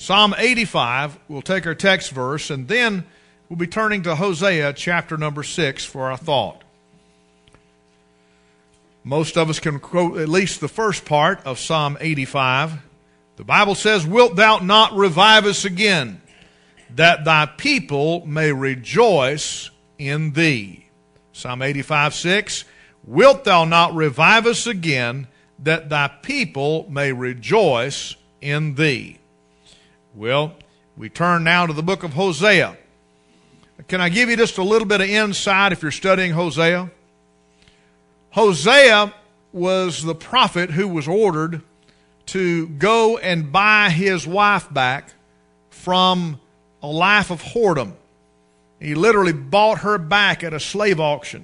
Psalm 85, we'll take our text verse, and then we'll be turning to Hosea chapter number 6 for our thought. Most of us can quote at least the first part of Psalm 85. The Bible says, "Wilt thou not revive us again, that thy people may rejoice in thee?" Psalm 85:6, "Wilt thou not revive us again, that thy people may rejoice in thee?" Well, we turn now to the book of Hosea. Can I give you just a little bit of insight if you're studying Hosea? Hosea was the prophet who was ordered to go and buy his wife back from a life of whoredom. He literally bought her back at a slave auction.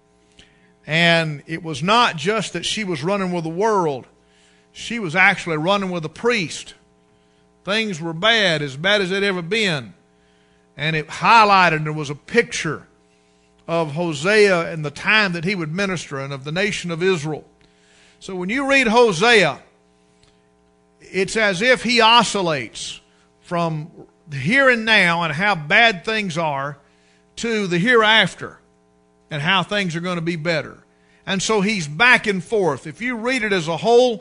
And it was not just that she was running with the world. She was actually running with a priest. Things were bad as they'd ever been. And it highlighted, and there was a picture of Hosea and the time that he would minister and of the nation of Israel. So when you read Hosea, it's as if he oscillates from the here and now and how bad things are to the hereafter and how things are going to be better. And so he's back and forth. If you read it as a whole,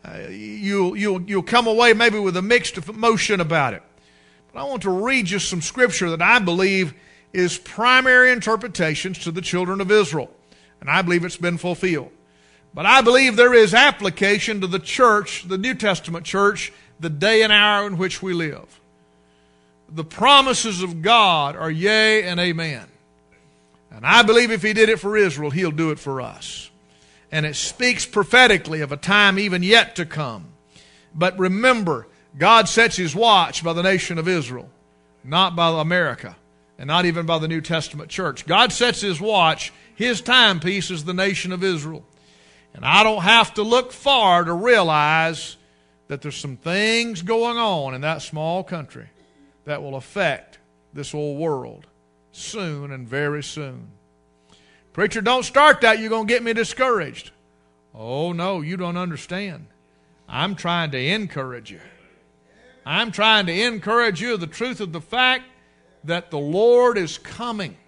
you'll come away maybe with a mixed emotion about it. But I want to read you some scripture that I believe is primary interpretations to the children of Israel. And I believe it's been fulfilled. But I believe there is application to the church, the New Testament church, the day and hour in which we live. The promises of God are yea and amen. And I believe if he did it for Israel, he'll do it for us. And it speaks prophetically of a time even yet to come. But remember, God sets his watch by the nation of Israel, not by America, and not even by the New Testament church. God sets his watch. His timepiece is the nation of Israel. And I don't have to look far to realize that there's some things going on in that small country that will affect this old world soon and very soon. Preacher, don't start that. You're going to get me discouraged. Oh, no, you don't understand. I'm trying to encourage you. I'm trying to encourage you of the truth of the fact that the Lord is coming.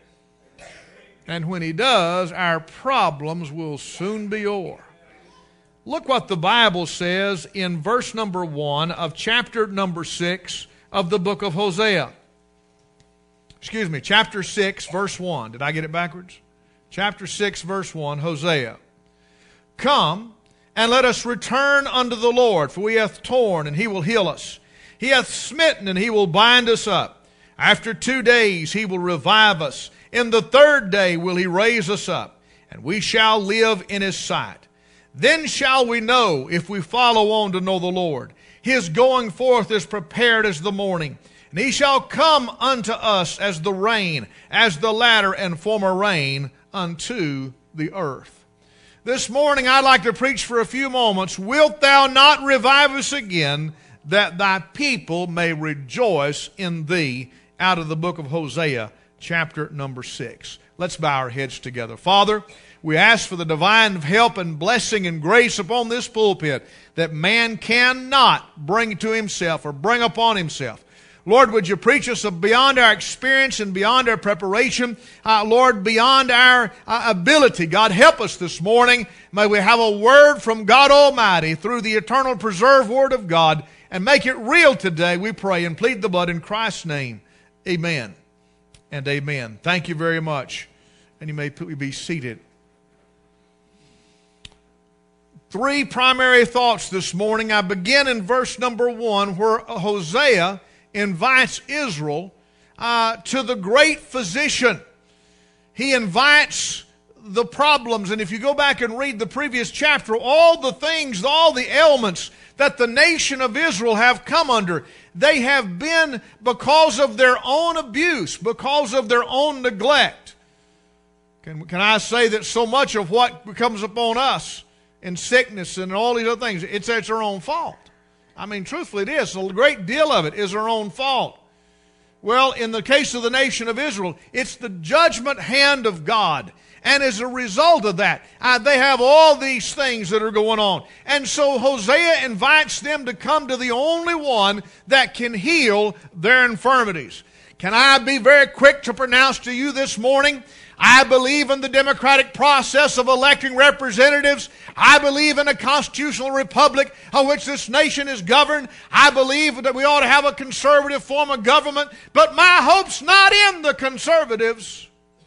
And when he does, our problems will soon be over. Look what the Bible says in verse number 1 of chapter number 6 of the book of Hosea. Chapter 6, verse 1. Did I get it backwards? Chapter 6, verse 1, Hosea. "Come, and let us return unto the Lord, for he hath torn, and he will heal us. He hath smitten, and he will bind us up. After 2 days he will revive us. In the 3rd day will he raise us up, and we shall live in his sight. Then shall we know, if we follow on to know the Lord. His going forth is prepared as the morning. And he shall come unto us as the rain, as the latter and former rain unto the earth." This morning I'd like to preach for a few moments, "Wilt thou not revive us again, that thy people may rejoice in thee," out of the book of Hosea, chapter number 6. Let's bow our heads together. Father, we ask for the divine help and blessing and grace upon this pulpit that man cannot bring to himself or bring upon himself. Lord, would you preach us beyond our experience and beyond our preparation? Lord, beyond our ability. God, help us this morning. May we have a word from God Almighty through the eternal preserved Word of God, and make it real today, we pray, and plead the blood in Christ's name. Amen and amen. Thank you very much. And you may be seated. 3 primary thoughts this morning. I begin in verse number 1, where Hosea invites Israel to the great physician. He invites the problems. And if you go back and read the previous chapter, all the things, all the ailments that the nation of Israel have come under, they have been because of their own abuse, because of their own neglect. Can I say that so much of what comes upon us in sickness and all these other things, it's our own fault? I mean, truthfully it is. A great deal of it is our own fault. Well, in the case of the nation of Israel, it's the judgment hand of God. And as a result of that, they have all these things that are going on. And so Hosea invites them to come to the only one that can heal their infirmities. Can I be very quick to pronounce to you this morning? I believe in the democratic process of electing representatives. I believe in a constitutional republic of which this nation is governed. I believe that we ought to have a conservative form of government. But my hope's not in the conservatives.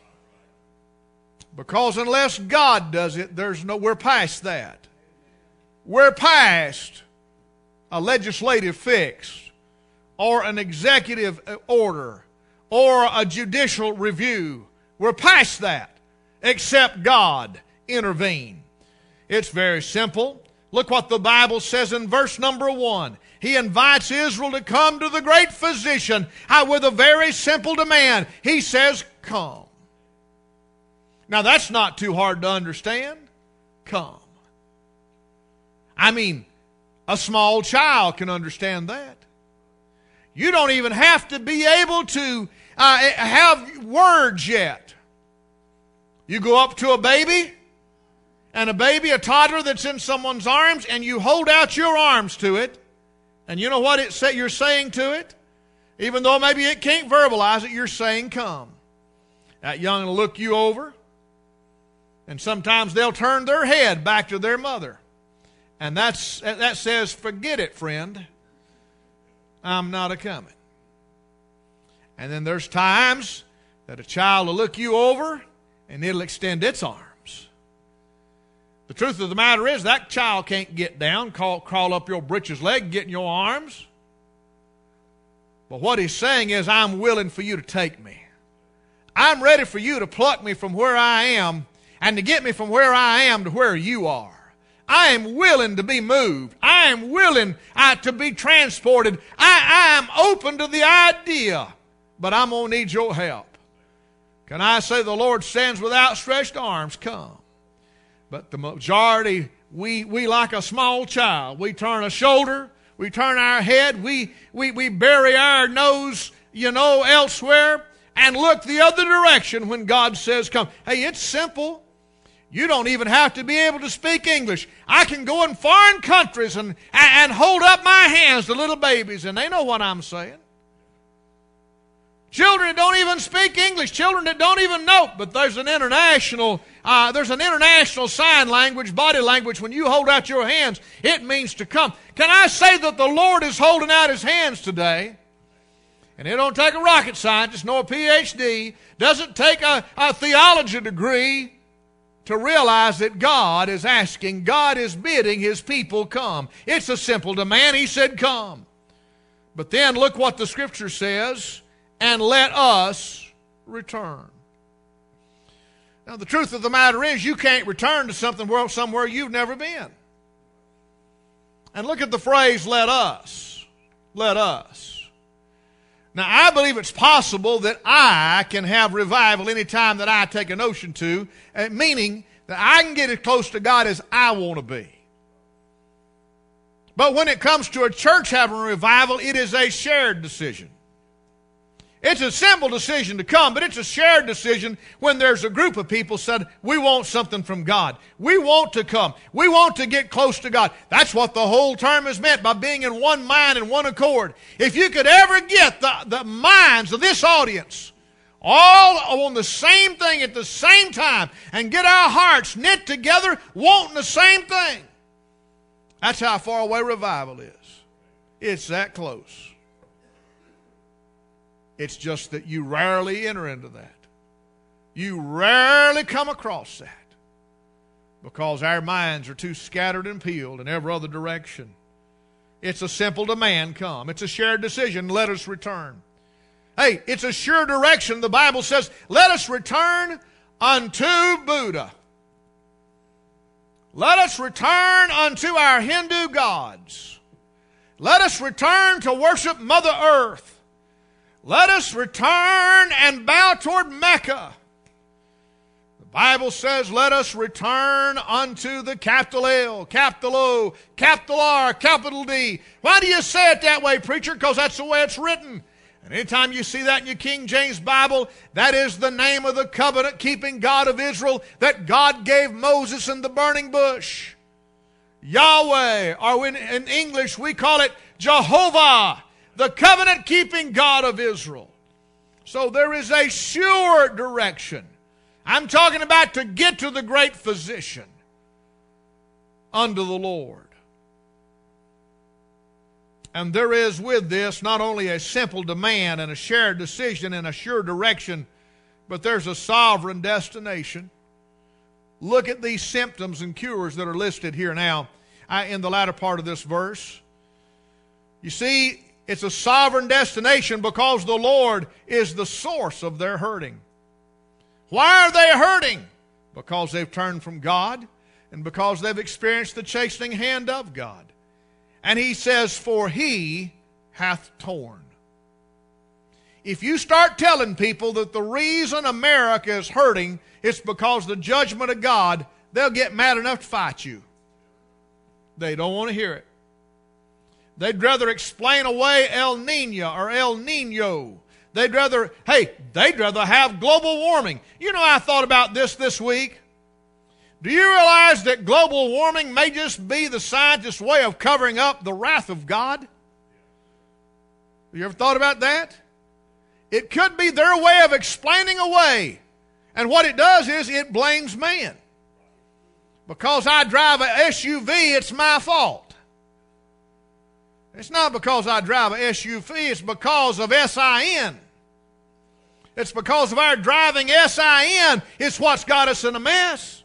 Because unless God does it, we're past that. We're past a legislative fix or an executive order or a judicial review. We're past that, except God intervene. It's very simple. Look what the Bible says in verse number 1. He invites Israel to come to the great physician with a very simple demand. He says, come. Now that's not too hard to understand. Come. I mean, a small child can understand that. You don't even have to be able to have words yet. You go up to a baby, a toddler that's in someone's arms, and you hold out your arms to it, and you know what you're saying to it? Even though maybe it can't verbalize it, you're saying, come. That young will look you over, and sometimes they'll turn their head back to their mother. And that says, forget it, friend. I'm not a-coming. And then there's times that a child will look you over and it'll extend its arms. The truth of the matter is that child can't get down, crawl up your britches leg, get in your arms. But what he's saying is, I'm willing for you to take me. I'm ready for you to pluck me from where I am and to get me from where I am to where you are. I am willing to be moved. I am willing to be transported. I am open to the idea, but I'm going to need your help. Can I say the Lord stands with outstretched arms? Come. But the majority, we like a small child. We turn a shoulder. We turn our head. We bury our nose, elsewhere and look the other direction when God says come. Hey, it's simple. You don't even have to be able to speak English. I can go in foreign countries and hold up my hands to little babies, and they know what I'm saying. Children that don't even speak English, children that don't even know, but there's an international sign language, body language. When you hold out your hands, it means to come. Can I say that the Lord is holding out His hands today? And it don't take a rocket scientist, nor a PhD, doesn't take a theology degree to realize that God is asking, God is bidding His people come. It's a simple demand. He said come. But then look what the Scripture says, and let us return. Now the truth of the matter is, you can't return to somewhere you've never been. And look at the phrase, let us. Let us. Now I believe it's possible that I can have revival anytime that I take a notion to, meaning that I can get as close to God as I want to be. But when it comes to a church having a revival, it is a shared decision. It's a simple decision to come, but it's a shared decision when there's a group of people said, we want something from God. We want to come. We want to get close to God. That's what the whole term is meant by being in one mind and one accord. If you could ever get the minds of this audience all on the same thing at the same time and get our hearts knit together wanting the same thing, that's how far away revival is. It's that close. It's just that you rarely enter into that. You rarely come across that because our minds are too scattered and peeled in every other direction. It's a simple demand, come. It's a shared decision, let us return. Hey, it's a sure direction. The Bible says, let us return unto Buddha. Let us return unto our Hindu gods. Let us return to worship Mother Earth. Let us return and bow toward Mecca. The Bible says, let us return unto the capital L, capital O, capital R, capital D. Why do you say it that way, preacher? Because that's the way it's written. And anytime you see that in your King James Bible, that is the name of the covenant-keeping God of Israel that God gave Moses in the burning bush. Yahweh, or in English we call it Jehovah, the covenant-keeping God of Israel. So there is a sure direction. I'm talking about to get to the great physician unto the Lord. And there is with this not only a simple demand and a shared decision and a sure direction, but there's a sovereign destination. Look at these symptoms and cures that are listed here now in the latter part of this verse. You see, it's a sovereign destination because the Lord is the source of their hurting. Why are they hurting? Because they've turned from God and because they've experienced the chastening hand of God. And he says, for he hath torn. If you start telling people that the reason America is hurting is because of the judgment of God, they'll get mad enough to fight you. They don't want to hear it. They'd rather explain away El Nino or El Nino. They'd rather have global warming. You know, I thought about this week. Do you realize that global warming may just be the scientists' way of covering up the wrath of God? Have you ever thought about that? It could be their way of explaining away. And what it does is it blames man. Because I drive a SUV, it's my fault. It's not because I drive a SUV, it's because of SIN. It's because of our driving SIN. It's what's got us in a mess.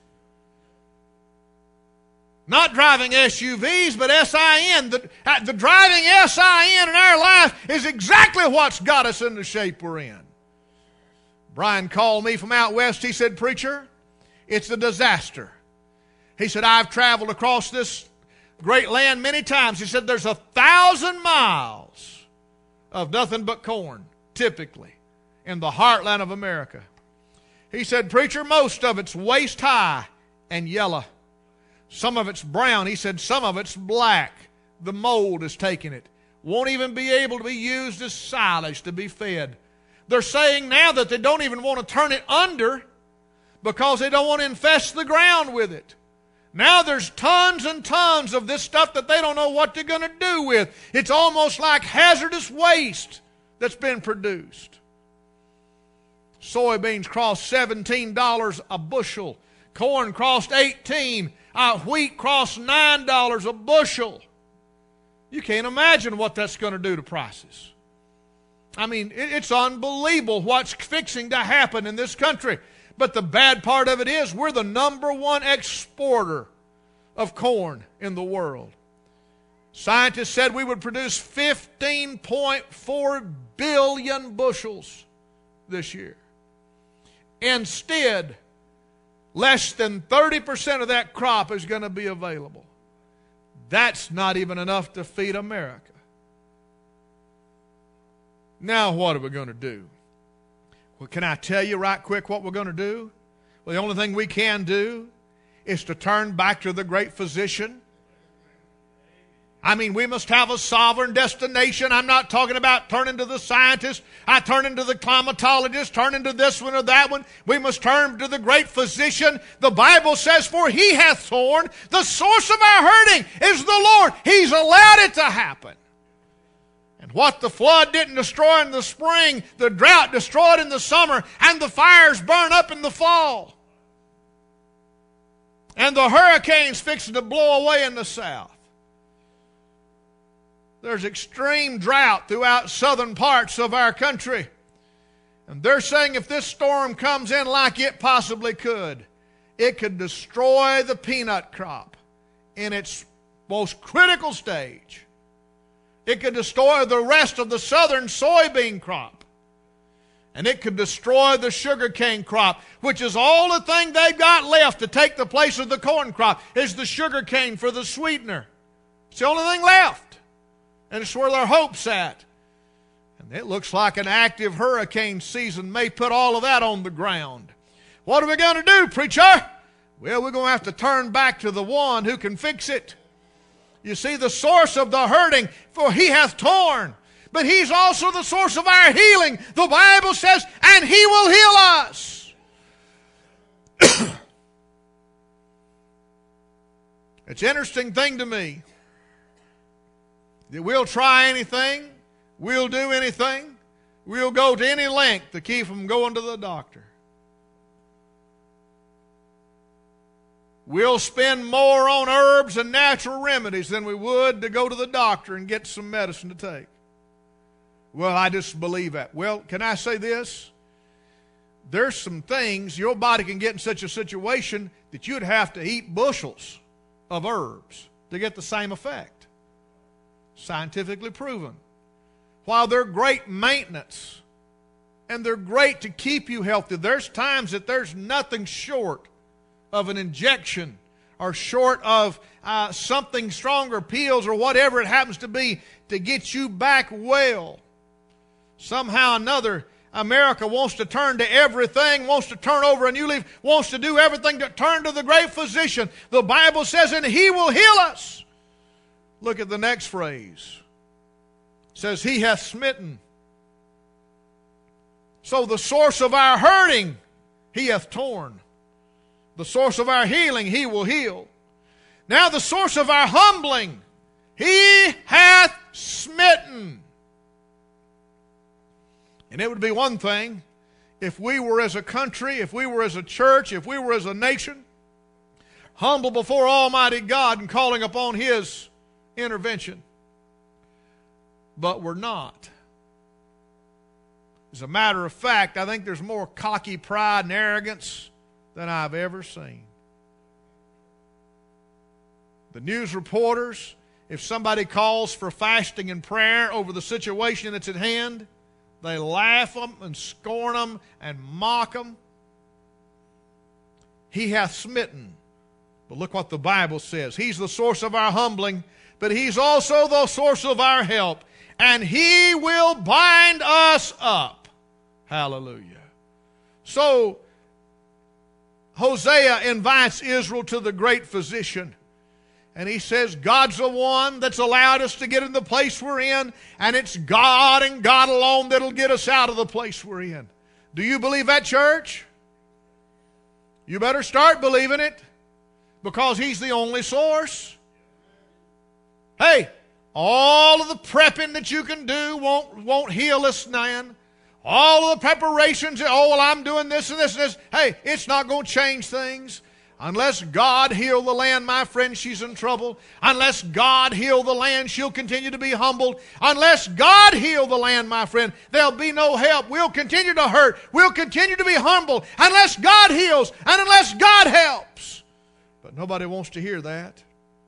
Not driving SUVs, but SIN. The driving SIN in our life is exactly what's got us in the shape we're in. Brian called me from out west. He said, preacher, it's a disaster. He said, I've traveled across this great land many times. He said, there's 1,000 miles of nothing but corn, typically, in the heartland of America. He said, preacher, most of it's waist high and yellow. Some of it's brown. He said, some of it's black. The mold is taking it. Won't even be able to be used as silage to be fed. They're saying now that they don't even want to turn it under because they don't want to infest the ground with it. Now there's tons and tons of this stuff that they don't know what they're going to do with. It's almost like hazardous waste that's been produced. Soybeans cost $17 a bushel. Corn cost $18. Wheat costs $9 a bushel. You can't imagine what that's going to do to prices. I mean, it's unbelievable what's fixing to happen in this country. But the bad part of it is we're the #1 exporter of corn in the world. Scientists said we would produce 15.4 billion bushels this year. Instead, less than 30% of that crop is going to be available. That's not even enough to feed America. Now what are we going to do? Well, can I tell you right quick what we're going to do? Well, the only thing we can do is to turn back to the great physician. I mean, we must have a sovereign destination. I'm not talking about turning to the scientist. I turn into the climatologist, turn into this one or that one. We must turn to the great physician. The Bible says, for he hath torn. The source of our hurting is the Lord. He's allowed it to happen. And what the flood didn't destroy in the spring, the drought destroyed in the summer, and the fires burn up in the fall. And the hurricanes fixing to blow away in the south. There's extreme drought throughout southern parts of our country. And they're saying if this storm comes in like it possibly could, it could destroy the peanut crop in its most critical stage. It could destroy the rest of the southern soybean crop. And it could destroy the sugarcane crop, which is all the thing they've got left to take the place of the corn crop, is the sugarcane for the sweetener. It's the only thing left. And it's where their hope's at. And it looks like an active hurricane season may put all of that on the ground. What are we going to do, preacher? Well, we're going to have to turn back to the one who can fix it. You see, the source of the hurting, for he hath torn. but He's also the source of our healing. The Bible says, and He will heal us. It's an interesting thing to me that we'll try anything, we'll do anything, we'll go to any length to keep from going to the doctor. We'll spend more on herbs and natural remedies than we would to go to the doctor and get some medicine to take. Well, I just believe that. Well, can I say this? There's some things your body can get in such a situation that you'd have to eat bushels of herbs to get the same effect. Scientifically proven. While they're great maintenance and they're great to keep you healthy, there's times that there's nothing short of an injection or short of something stronger, pills or whatever it happens to be, to get you back well. Somehow or another, America wants to turn to everything, wants to turn over a new leaf, wants to do everything to turn to the great physician. The Bible says, and He will heal us. Look at the next phrase. It says, He hath smitten. So the source of our hurting, He hath torn. The source of our healing, He will heal. Now the source of our humbling, He hath smitten. And it would be one thing if we were as a country, if we were as a church, if we were as a nation, humble before Almighty God and calling upon His intervention. But we're not. As a matter of fact, I think there's more cocky pride and arrogance than I've ever seen. The news reporters, if somebody calls for fasting and prayer over the situation that's at hand, they laugh them and scorn them and mock them. He hath smitten. But look what the Bible says. He's the source of our humbling, but He's also the source of our help. And He will bind us up. Hallelujah. So, Hosea invites Israel to the great physician. And he says, God's the one that's allowed us to get in the place we're in, and it's God and God alone that'll get us out of the place we're in. Do you believe that, church? You better start believing it, because He's the only source. Hey, all of the prepping that you can do won't heal us, man. All of the preparations, oh, well, I'm doing this and this and this. Hey, it's not going to change things. Unless God heal the land, my friend, she's in trouble. Unless God heal the land, she'll continue to be humbled. Unless God heal the land, my friend, there'll be no help. We'll continue to hurt. We'll continue to be humbled unless God heals and unless God helps. But nobody wants to hear that.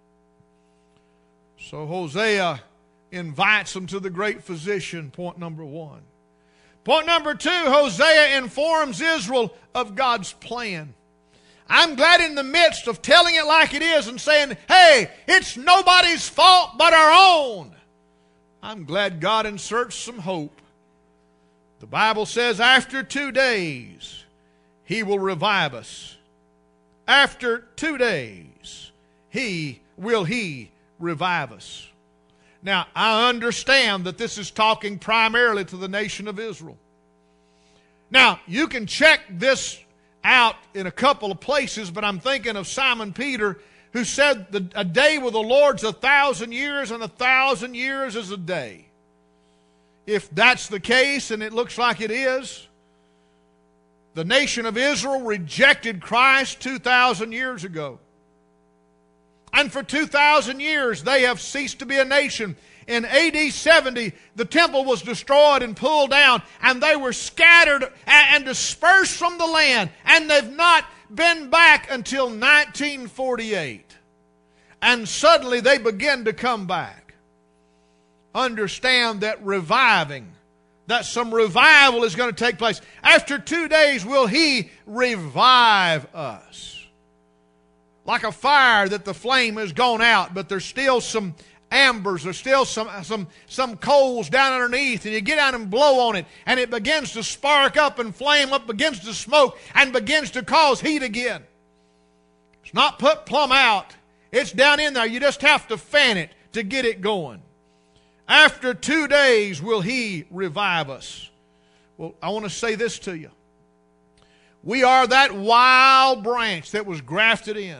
So Hosea invites them to the great physician, point number one. Point number two, Hosea informs Israel of God's plan. I'm glad in the midst of telling it like it is and saying, hey, it's nobody's fault but our own. I'm glad God inserts some hope. The Bible says after 2 days, He will revive us. After 2 days, He will revive us. Now, I understand that this is talking primarily to the nation of Israel. Now, you can check this out in a couple of places, but I'm thinking of Simon Peter, who said that a day with the Lord's 1,000 years, and 1,000 years is a day. If that's the case, and it looks like it is, the nation of Israel rejected Christ 2,000 years ago. And for 2,000 years, they have ceased to be a nation. In AD 70, the temple was destroyed and pulled down, and they were scattered and dispersed from the land. And they've not been back until 1948. And suddenly they begin to come back. Understand that that some revival is going to take place. After 2 days, will He revive us? Like a fire that the flame has gone out, but there's still some embers, there's still some coals down underneath, and you get out and blow on it, and it begins to spark up and flame up, begins to smoke, and begins to cause heat again. It's not put plumb out. It's down in there. You just have to fan it to get it going. After 2 days will He revive us. Well, I want to say this to you. We are that wild branch that was grafted in.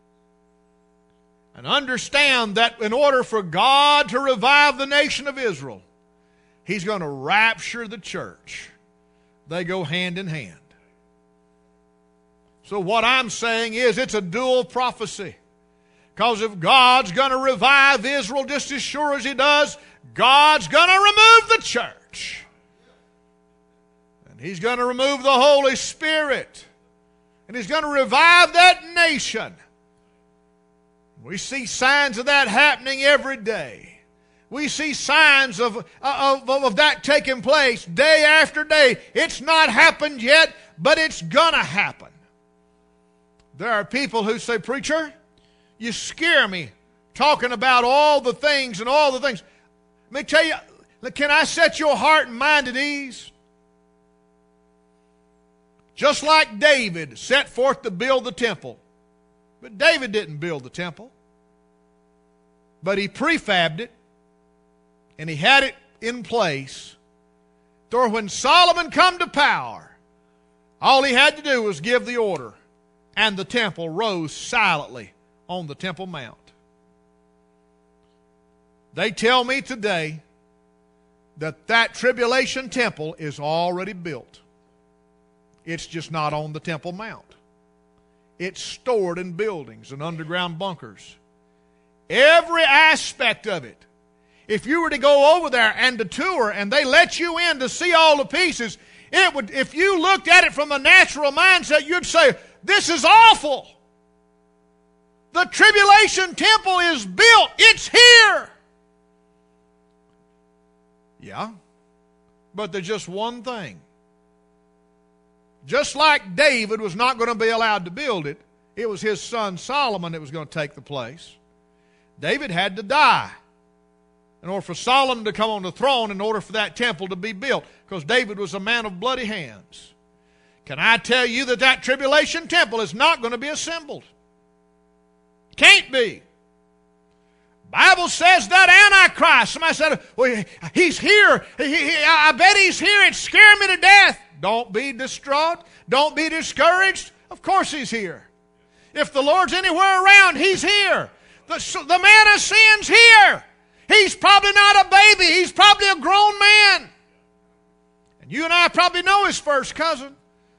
And understand that in order for God to revive the nation of Israel, He's going to rapture the church. They go hand in hand. So what I'm saying is it's a dual prophecy. Because if God's going to revive Israel just as sure as He does, God's going to remove the church. And He's going to remove the Holy Spirit. And He's going to revive that nation. We see signs of that happening every day. We see signs of that taking place day after day. It's not happened yet, but it's going to happen. There are people who say, "Preacher, you scare me talking about all the things and all the things." Let me tell you, can I set your heart and mind at ease? Just like David set forth to build the temple. But David didn't build the temple. But he prefabbed it. And he had it in place. So when Solomon come to power, all he had to do was give the order. And the temple rose silently on the Temple Mount. They tell me today that tribulation temple is already built. It's just not on the Temple Mount. It's stored in buildings and underground bunkers. Every aspect of it. If you were to go over there and to tour and they let you in to see all the pieces, it would, if you looked at it from a natural mindset, you'd say, "This is awful. The tribulation temple is built. It's here." Yeah, but there's just one thing. Just like David was not going to be allowed to build it, it was his son Solomon that was going to take the place. David had to die in order for Solomon to come on the throne, in order for that temple to be built, because David was a man of bloody hands. Can I tell you that tribulation temple is not going to be assembled? Can't be. Bible says that Antichrist. Somebody said, "Well, he's here. I bet he's here. It scared me to death." Don't be distraught. Don't be discouraged. Of course He's here. If the Lord's anywhere around, He's here. The man of sin's here. He's probably not a baby. He's probably a grown man. And you and I probably know his first cousin.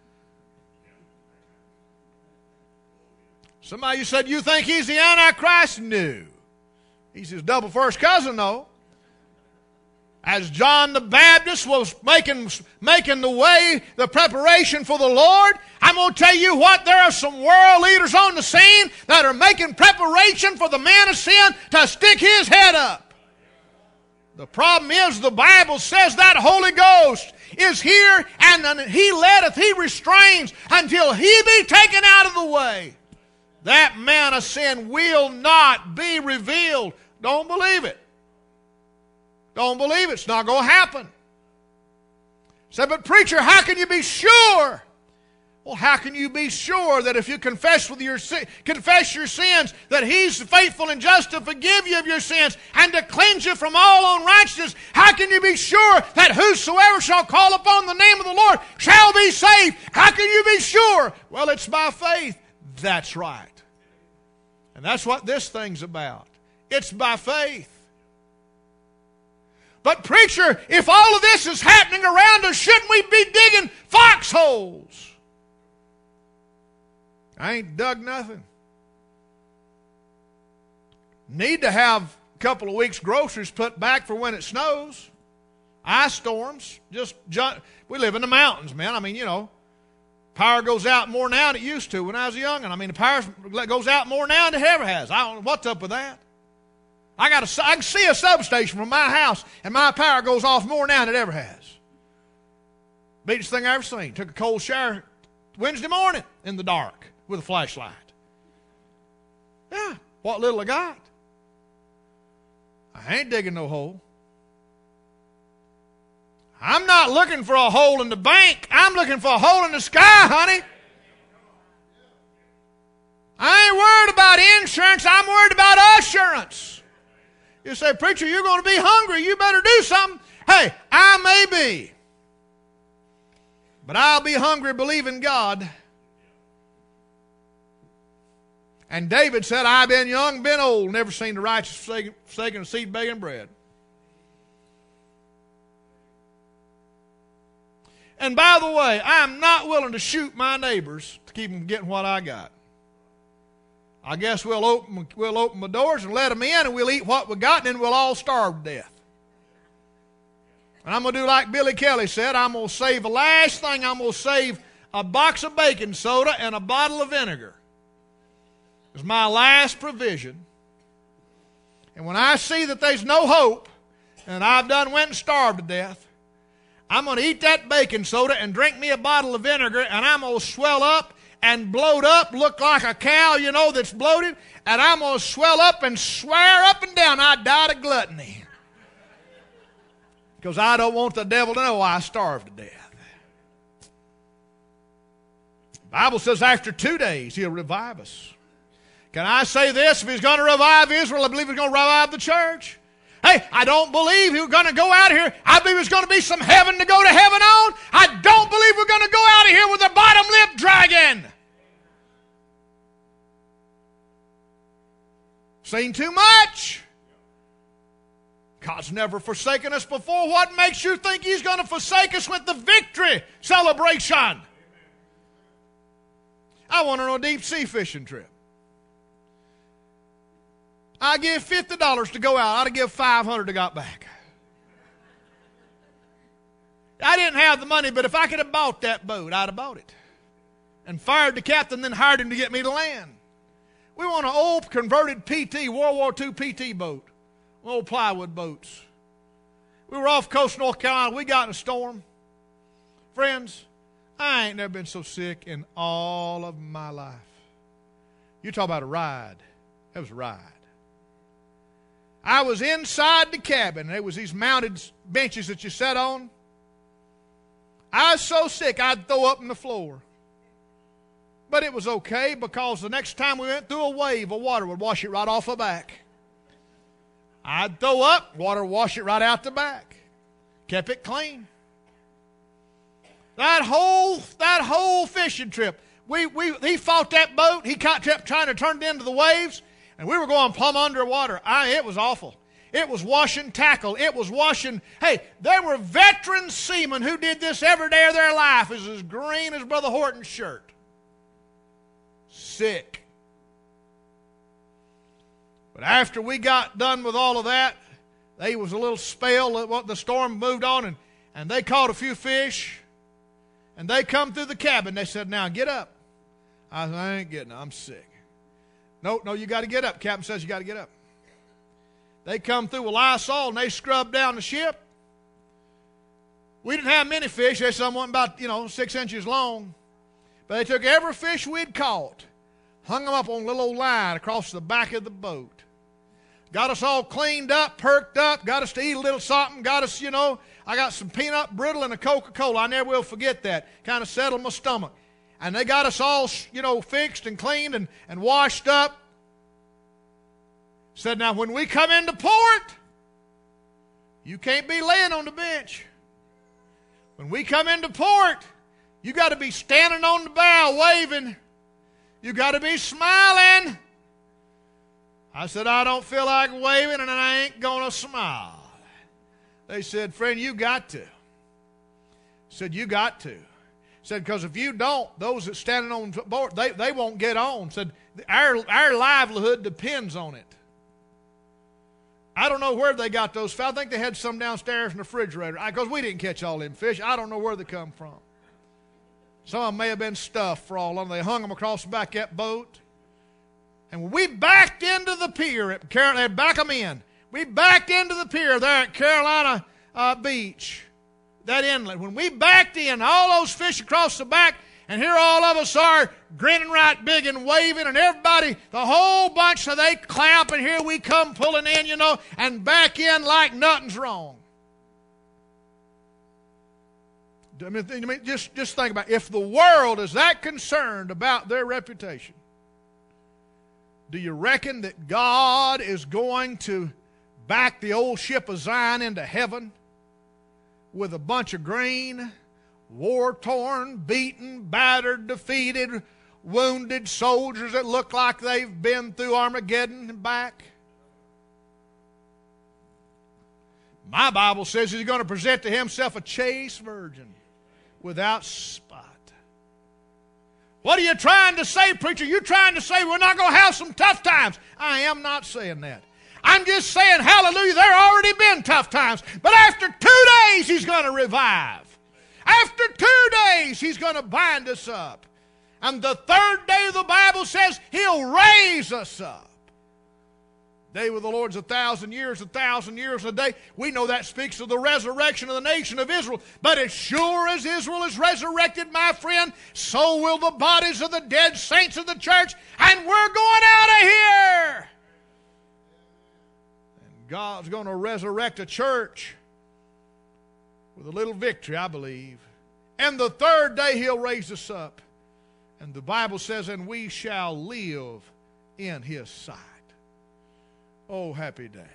Somebody said, "You think he's the Antichrist?" No. He's his double first cousin, though. As John the Baptist was making the way, the preparation for the Lord, I'm going to tell you what, there are some world leaders on the scene that are making preparation for the man of sin to stick his head up. The problem is the Bible says that Holy Ghost is here, and He letteth, He restrains until He be taken out of the way. That man of sin will not be revealed. Don't believe it. Don't believe it. It's not going to happen. Say, "But preacher, how can you be sure?" Well, how can you be sure that if you confess your sins, that He's faithful and just to forgive you of your sins and to cleanse you from all unrighteousness? How can you be sure that whosoever shall call upon the name of the Lord shall be saved? How can you be sure? Well, it's by faith. That's right. And that's what this thing's about. It's by faith. But preacher, if all of this is happening around us, shouldn't we be digging foxholes? I ain't dug nothing. Need to have a couple of weeks' groceries put back for when it snows. Ice storms. We live in the mountains, man. I mean, power goes out more now than it used to when I was young. And I mean, the power goes out more now than it ever has. I don't know what's up with that. I can see a substation from my house, and my power goes off more now than it ever has. Biggest thing I ever seen. Took a cold shower Wednesday morning in the dark with a flashlight. Yeah, what little I got. I ain't digging no hole. I'm not looking for a hole in the bank. I'm looking for a hole in the sky, honey. I ain't worried about insurance. I'm worried about assurance. You say, preacher, you're going to be hungry. You better do something. Hey, I may be. But I'll be hungry believing God. And David said, I've been young, been old, never seen the righteous forsaken a seed begging bread. And by the way, I'm not willing to shoot my neighbors to keep them from getting what I got. I guess we'll open the doors and let them in, and we'll eat what we got, and then we'll all starve to death. And I'm going to do like Billy Kelly said. I'm going to save the last thing. I'm going to save a box of baking soda and a bottle of vinegar. It's my last provision. And when I see that there's no hope, and I've done went and starved to death, I'm going to eat that baking soda and drink me a bottle of vinegar, and I'm going to swell up and bloat up, look like a cow, that's bloated, and I'm going to swell up and swear up and down I died of gluttony. Because I don't want the devil to know I starved to death. The Bible says after 2 days he'll revive us. Can I say this? If he's going to revive Israel, I believe he's going to revive the church. Hey, I don't believe we're going to go out of here. I believe there's going to be some heaven to go to heaven on. I don't believe we're going to go out of here with a bottom lip dragon. Seen too much. God's never forsaken us before. What makes you think he's going to forsake us with the victory celebration? I went on a deep sea fishing trip. I give $50 to go out. I'd give $500 to got back. I didn't have the money, but if I could have bought that boat, I'd have bought it. And fired the captain, then hired him to get me to land. We want an old converted PT, World War II PT boat. Old plywood boats. We were off coast North Carolina. We got in a storm. Friends, I ain't never been so sick in all of my life. You talk about a ride. That was a ride. I was inside the cabin. There was these mounted benches that you sat on. I was so sick I'd throw up on the floor. But it was okay because the next time we went through a wave of water would wash it right off the back. I'd throw up, water wash it right out the back. Kept it clean. That whole fishing trip, he fought that boat. He kept trying to turn it into the waves, and we were going plumb underwater. It was awful. It was washing tackle. It was washing. Hey, there were veteran seamen who did this every day of their life. It was as green as Brother Horton's shirt. Sick. But after we got done with all of that, there was a little spell. The storm moved on, and they caught a few fish. And they come through the cabin. They said, now get up. I said, I ain't getting up. I'm sick. No, you got to get up. Captain says you got to get up. They come through with Lysol, and they scrubbed down the ship. We didn't have many fish. They some wasn't about 6 inches long. But they took every fish we'd caught, hung them up on a little old line across the back of the boat. Got us all cleaned up, perked up, got us to eat a little something, got us, I got some peanut brittle and a Coca-Cola. I never will forget that. Kind of settled my stomach. And they got us all, fixed and cleaned and washed up. Said, now when we come into port, you can't be laying on the bench. When we come into port, you got to be standing on the bow waving. You got to be smiling. I said, I don't feel like waving, and I ain't going to smile. They said, friend, you got to. I said, you got to. Said, because if you don't, those that standing on board, they won't get on. Said, our livelihood depends on it. I don't know where they got those fish. I think they had some downstairs in the refrigerator. Because we didn't catch all them fish. I don't know where they come from. Some of them may have been stuffed for all of them. They hung them across the back of that boat. And when we backed into the pier at Carolina, they'd back them in. We backed into the pier there at Carolina Beach, that inlet. When we backed in, all those fish across the back, and here all of us are grinning right big and waving, and everybody, the whole bunch, so they clap, and here we come pulling in, and back in like nothing's wrong. I mean, just think about it. If the world is that concerned about their reputation, do you reckon that God is going to back the old ship of Zion into heaven with a bunch of green, war-torn, beaten, battered, defeated, wounded soldiers that look like they've been through Armageddon and back? My Bible says He's going to present to Himself a chaste virgin without spot. What are you trying to say, preacher? You're trying to say we're not going to have some tough times. I am not saying that. I'm just saying, hallelujah, there have already been tough times. But after 2 days, He's going to revive. After 2 days, He's going to bind us up. And the third day, the Bible says He'll raise us up. Day with the Lord's 1,000 years, 1,000 years a day. We know that speaks of the resurrection of the nation of Israel. But as sure as Israel is resurrected, my friend, so will the bodies of the dead saints of the church. And we're going out of here. And God's going to resurrect a church with a little victory, I believe. And the third day He'll raise us up. And the Bible says, and we shall live in His sight. Oh, happy day.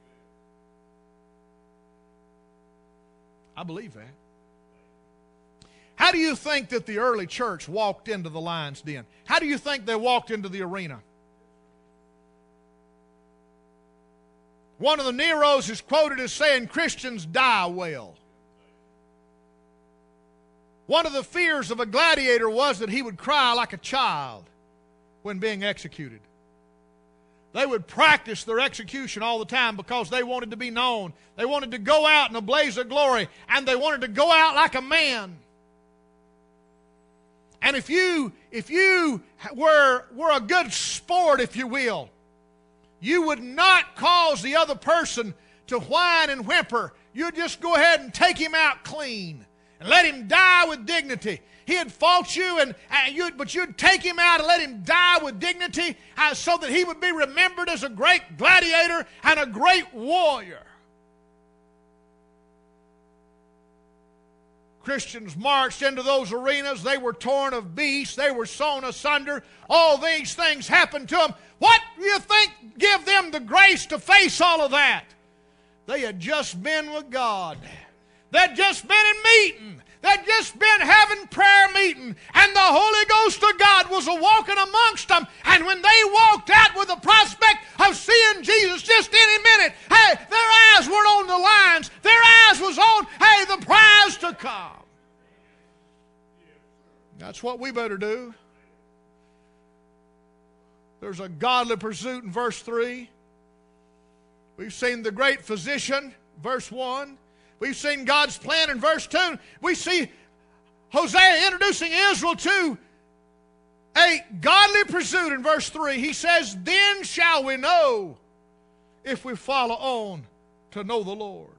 I believe that. How do you think that the early church walked into the lion's den? How do you think they walked into the arena? One of the Neros is quoted as saying, Christians die well. One of the fears of a gladiator was that he would cry like a child when being executed. They would practice their execution all the time because they wanted to be known. They wanted to go out in a blaze of glory, and they wanted to go out like a man. And if you were a good sport, if you will, you would not cause the other person to whine and whimper. You'd just go ahead and take him out clean and let him die with dignity. He had fought you, but you'd take him out and let him die with dignity so that he would be remembered as a great gladiator and a great warrior. Christians marched into those arenas. They were torn of beasts. They were sawn asunder. All these things happened to them. What do you think give them the grace to face all of that? They had just been with God. They'd just been in meeting. They'd just been having prayer meeting, and the Holy Ghost of God was a-walking amongst them. And when they walked out with the prospect of seeing Jesus just any minute, hey, their eyes weren't on the lines. Their eyes was on, hey, the prize to come. That's what we better do. There's a godly pursuit in verse 3. We've seen the great physician, verse 1. We've seen God's plan in verse 2. We see Hosea introducing Israel to a godly pursuit in verse 3. He says, then shall we know if we follow on to know the Lord.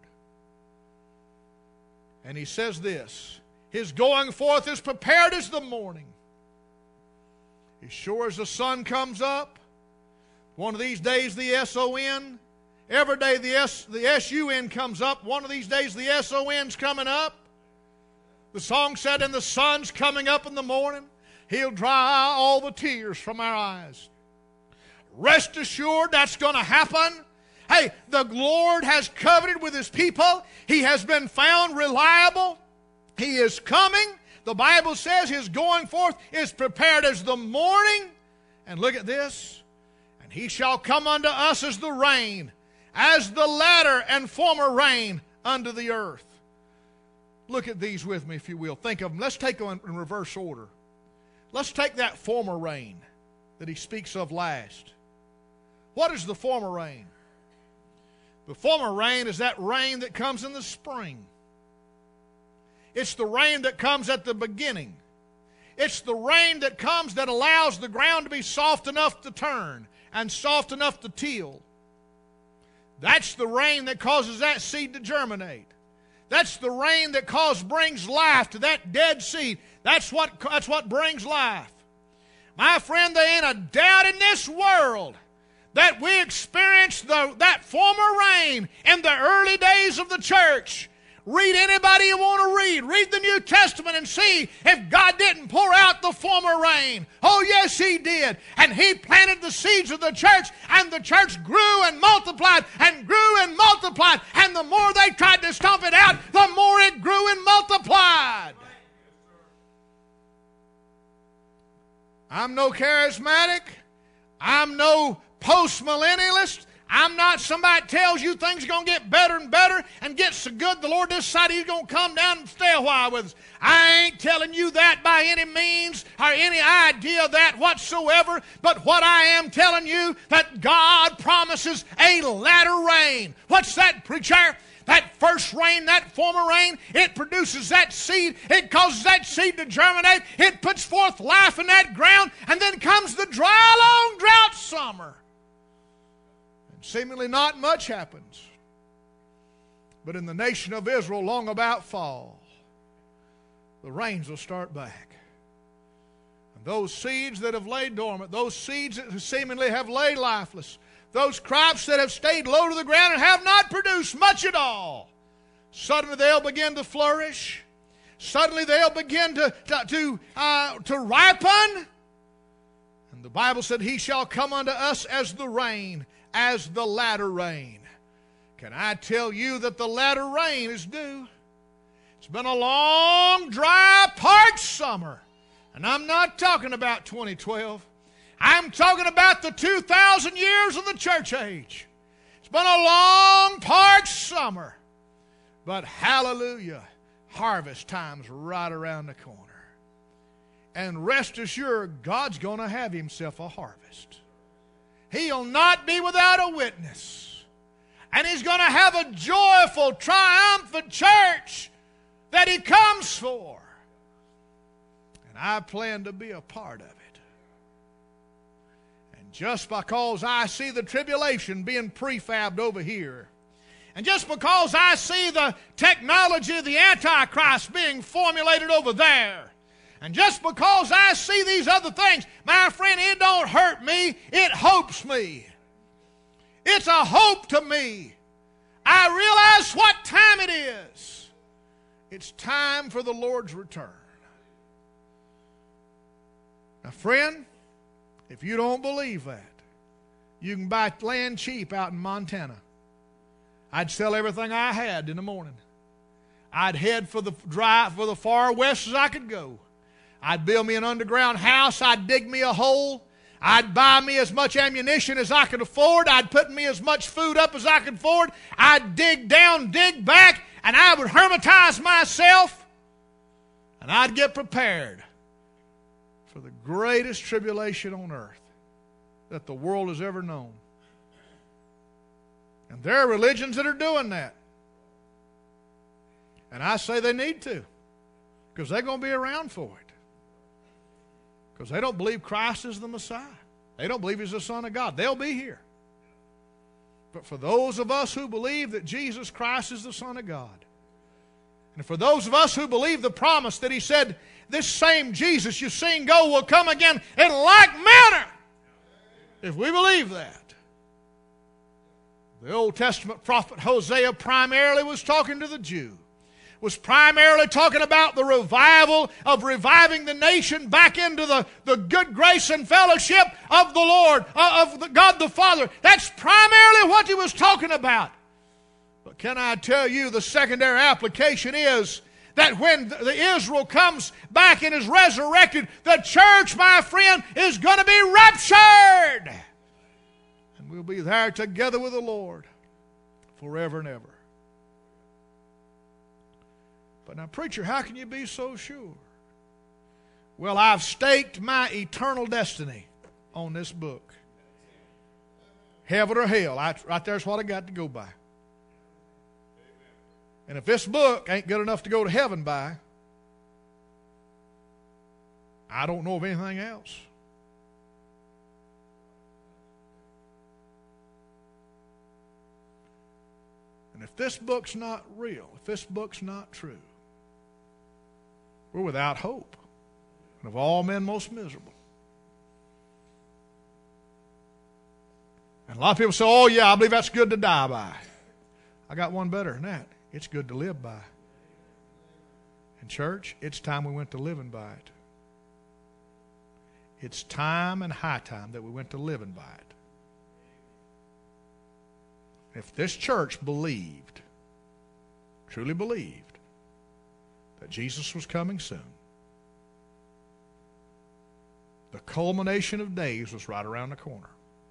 And he says this, His going forth is prepared as the morning. As sure as the sun comes up, one of these days the S-O-N, every day the S-U-N comes up. One of these days the S-O-N's coming up. The song said, and the sun's coming up in the morning. He'll dry all the tears from our eyes. Rest assured that's going to happen. Hey, the Lord has covenanted with His people. He has been found reliable. He is coming. The Bible says His going forth is prepared as the morning. And look at this. And He shall come unto us as the rain, as the latter and former rain unto the earth. Look at these with me, if you will. Think of them. Let's take them in reverse order. Let's take that former rain that he speaks of last. What is the former rain? The former rain is that rain that comes in the spring. It's the rain that comes at the beginning. It's the rain that comes that allows the ground to be soft enough to turn and soft enough to till. That's the rain that causes that seed to germinate. That's the rain that brings life to that dead seed. That's what brings life. My friend, there ain't a doubt in this world that we experienced that former rain in the early days of the church. Read anybody you want to read. Read the New Testament and see if God didn't pour out the former rain. Oh, yes, He did. And He planted the seeds of the church, and the church grew and multiplied and grew and multiplied. And the more they tried to stomp it out, the more it grew and multiplied. I'm no charismatic. I'm no post-millennialist. I'm not somebody that tells you things are going to get better and better and get so good the Lord decided He's going to come down and stay a while with us. I ain't telling you that by any means or any idea of that whatsoever, but what I am telling you, that God promises a latter rain. What's that, preacher? That first rain, that former rain, it produces that seed. It causes that seed to germinate. It puts forth life in that ground, and then comes the dry, long drought summer. Seemingly not much happens. But in the nation of Israel, long about fall, the rains will start back. And those seeds that have laid dormant, those seeds that seemingly have laid lifeless, those crops that have stayed low to the ground and have not produced much at all, suddenly they'll begin to flourish. Suddenly they'll begin to ripen. And the Bible said, He shall come unto us as the rain, as the latter rain. Can I tell you that the latter rain is due? It's been a long, dry, parched summer. And I'm not talking about 2012. I'm talking about the 2,000 years of the church age. It's been a long, parched summer. But hallelujah, harvest time's right around the corner. And rest assured, God's going to have Himself a harvest. He'll not be without a witness. And He's going to have a joyful, triumphant church that He comes for. And I plan to be a part of it. And just because I see the tribulation being prefabbed over here, and just because I see the technology of the Antichrist being formulated over there, and just because I see these other things, my friend, it don't hurt me. It hopes me. It's a hope to me. I realize what time it is. It's time for the Lord's return. Now, friend, if you don't believe that, you can buy land cheap out in Montana. I'd sell everything I had in the morning. I'd head for the far west as I could go. I'd build me an underground house. I'd dig me a hole. I'd buy me as much ammunition as I could afford. I'd put me as much food up as I could afford. I'd dig down, dig back, and I would hermitize myself. And I'd get prepared for the greatest tribulation on earth that the world has ever known. And there are religions that are doing that. And I say they need to, because they're going to be around for it. Because they don't believe Christ is the Messiah. They don't believe He's the Son of God. They'll be here. But for those of us who believe that Jesus Christ is the Son of God, and for those of us who believe the promise that He said, this same Jesus you see and go will come again in like manner, if we believe that, the Old Testament prophet Hosea primarily was talking to the Jew. Was primarily talking about the revival of reviving the nation back into the good grace and fellowship of the Lord, of God the Father. That's primarily what he was talking about. But can I tell you, the secondary application is that when the Israel comes back and is resurrected, the church, my friend, is going to be raptured. And we'll be there together with the Lord forever and ever. But now, preacher, how can you be so sure? Well, I've staked my eternal destiny on this book. Heaven or hell, right there's what I got to go by. And if this book ain't good enough to go to heaven by, I don't know of anything else. And if this book's not real, if this book's not true, we're without hope, and of all men most miserable. And a lot of people say, oh yeah, I believe that's good to die by. I got one better than that. It's good to live by. And church, it's time we went to living by it. It's time and high time that we went to living by it. If this church believed, truly believed, that Jesus was coming soon, the culmination of days was right around the corner.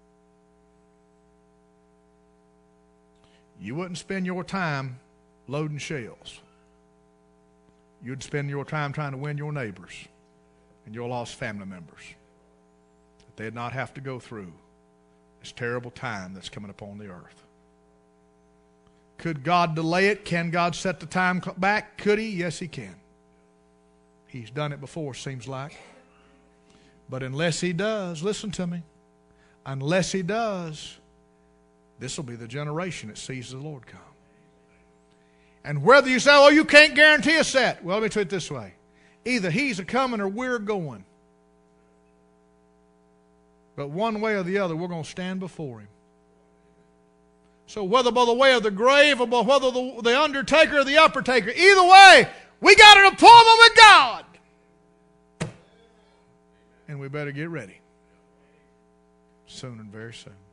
You wouldn't spend your time loading shells. You'd spend your time trying to win your neighbors and your lost family members, that they'd not have to go through this terrible time that's coming upon the earth. Could God delay it? Can God set the time back? Could He? Yes, He can. He's done it before, seems like. But unless He does, listen to me, unless He does, this will be the generation that sees the Lord come. And whether you say, oh, you can't guarantee us that. Well, let me tell you it this way. Either He's a-coming or we're going. But one way or the other, we're going to stand before Him. So whether by the way of the grave or by whether the undertaker or the uppertaker, either way, we got an appointment with God. And we better get ready. Soon and very soon.